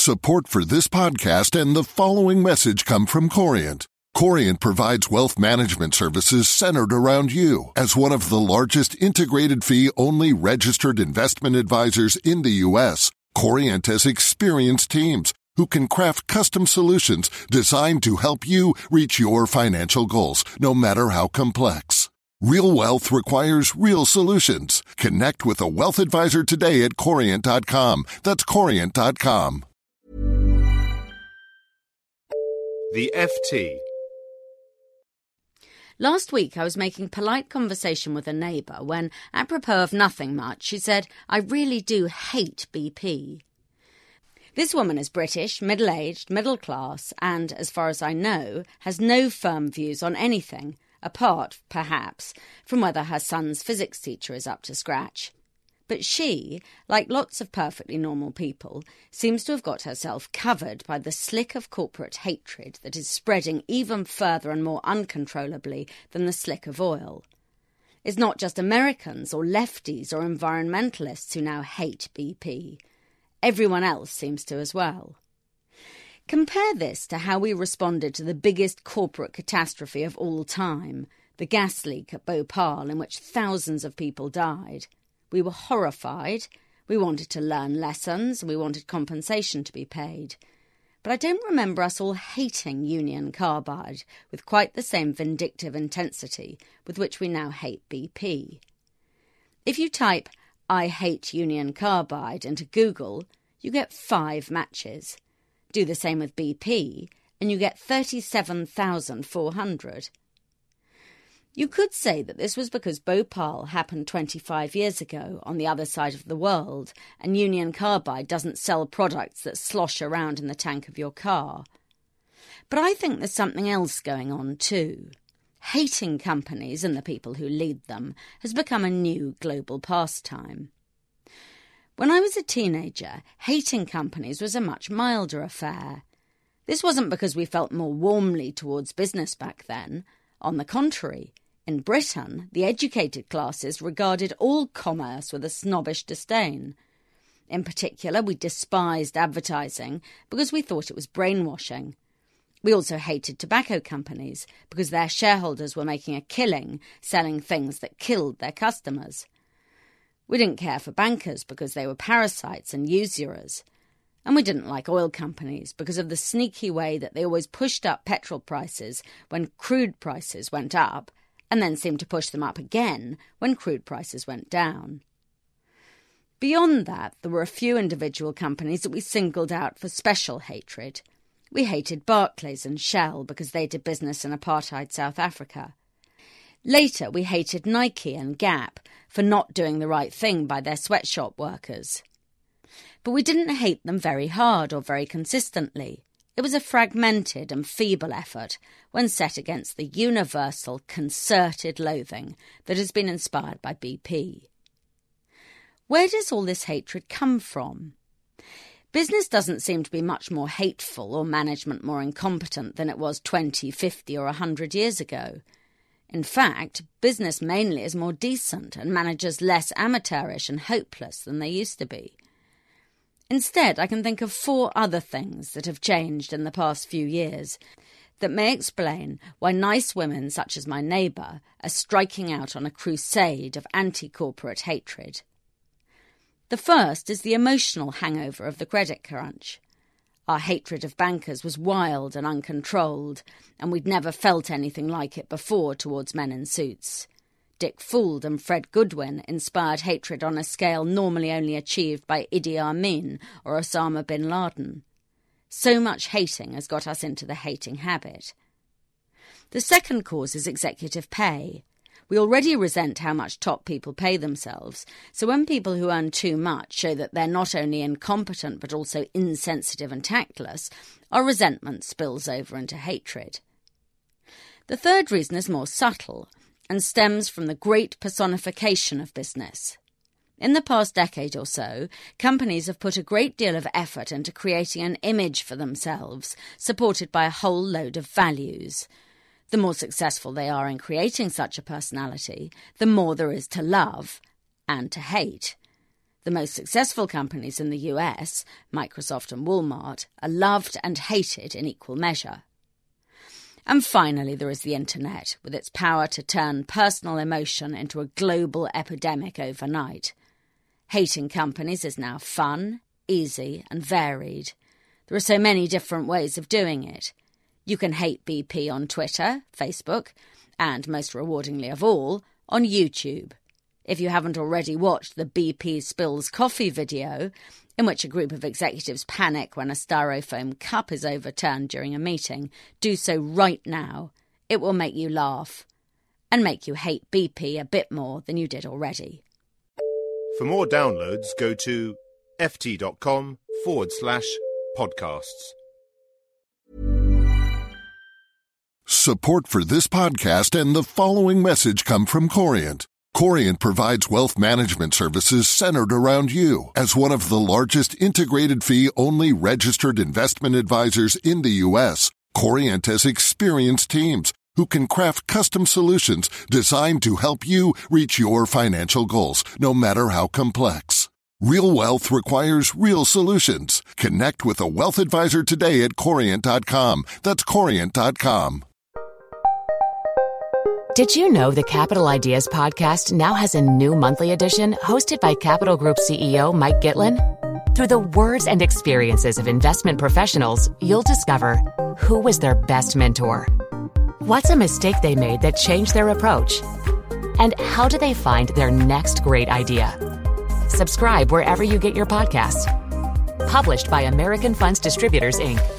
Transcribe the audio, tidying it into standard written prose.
Support for this podcast and the following message come from Corient. Corient provides wealth management services centered around you. As one of the largest integrated fee-only registered investment advisors in the U.S., Corient has experienced teams who can craft custom solutions designed to help you reach your financial goals, no matter how complex. Real wealth requires real solutions. Connect with a wealth advisor today at Corient.com. That's Corient.com. The FT. Last week I was making polite conversation with a neighbour when, apropos of nothing much, she said, "I really do hate BP." This woman is British, middle-aged, middle-class and, as far as I know, has no firm views on anything, apart, perhaps, from whether her son's physics teacher is up to scratch. But she, like lots of perfectly normal people, seems to have got herself covered by the slick of corporate hatred that is spreading even further and more uncontrollably than the slick of oil. It's not just Americans or lefties or environmentalists who now hate BP. Everyone else seems to as well. Compare this to how we responded to the biggest corporate catastrophe of all time, the gas leak at Bhopal in which thousands of people died. We were horrified, we wanted to learn lessons, and we wanted compensation to be paid. But I don't remember us all hating Union Carbide with quite the same vindictive intensity with which we now hate BP. If you type, "I hate Union Carbide" into Google, you get 5 matches. Do the same with BP, and you get 37,400. You could say that this was because Bhopal happened 25 years ago on the other side of the world, and Union Carbide doesn't sell products that slosh around in the tank of your car. But I think there's something else going on too. Hating companies and the people who lead them has become a new global pastime. When I was a teenager, hating companies was a much milder affair. This wasn't because we felt more warmly towards business back then. On the contrary, in Britain, the educated classes regarded all commerce with a snobbish disdain. In particular, we despised advertising because we thought it was brainwashing. We also hated tobacco companies because their shareholders were making a killing selling things that killed their customers. We didn't care for bankers because they were parasites and usurers. And we didn't like oil companies because of the sneaky way that they always pushed up petrol prices when crude prices went up and then seemed to push them up again when crude prices went down. Beyond that, there were a few individual companies that we singled out for special hatred. We hated Barclays and Shell because they did business in apartheid South Africa. Later, we hated Nike and Gap for not doing the right thing by their sweatshop workers. But we didn't hate them very hard or very consistently. It was a fragmented and feeble effort when set against the universal, concerted loathing that has been inspired by BP. Where does all this hatred come from? Business doesn't seem to be much more hateful or management more incompetent than it was 20, 50 or 100 years ago. In fact, business mainly is more decent and managers less amateurish and hopeless than they used to be. Instead, I can think of 4 other things that have changed in the past few years that may explain why nice women such as my neighbour are striking out on a crusade of anti-corporate hatred. The first is the emotional hangover of the credit crunch. Our hatred of bankers was wild and uncontrolled, and we'd never felt anything like it before towards men in suits. Dick Fuld and Fred Goodwin inspired hatred on a scale normally only achieved by Idi Amin or Osama bin Laden. So much hating has got us into the hating habit. The second cause is executive pay. We already resent how much top people pay themselves, so when people who earn too much show that they're not only incompetent but also insensitive and tactless, our resentment spills over into hatred. The third reason is more subtle and stems from the great personification of business. In the past decade or so, companies have put a great deal of effort into creating an image for themselves, supported by a whole load of values. The more successful they are in creating such a personality, the more there is to love and to hate. The most successful companies in the US, Microsoft and Walmart, are loved and hated in equal measure. And finally, there is the internet, with its power to turn personal emotion into a global epidemic overnight. Hating companies is now fun, easy, and varied. There are so many different ways of doing it. You can hate BP on Twitter, Facebook, and, most rewardingly of all, on YouTube. If you haven't already watched the BP spills coffee video, in which a group of executives panic when a styrofoam cup is overturned during a meeting, do so right now. It will make you laugh and make you hate BP a bit more than you did already. For more downloads, go to ft.com/podcasts. Support for this podcast and the following message come from Corient. Corient provides wealth management services centered around you. As one of the largest integrated fee-only registered investment advisors in the U.S., Corient has experienced teams who can craft custom solutions designed to help you reach your financial goals, no matter how complex. Real wealth requires real solutions. Connect with a wealth advisor today at Corient.com. That's Corient.com. Did you know the Capital Ideas podcast now has a new monthly edition hosted by Capital Group CEO Mike Gitlin? Through the words and experiences of investment professionals, you'll discover who was their best mentor, what's a mistake they made that changed their approach, and how do they find their next great idea. Subscribe wherever you get your podcasts. Published by American Funds Distributors, Inc.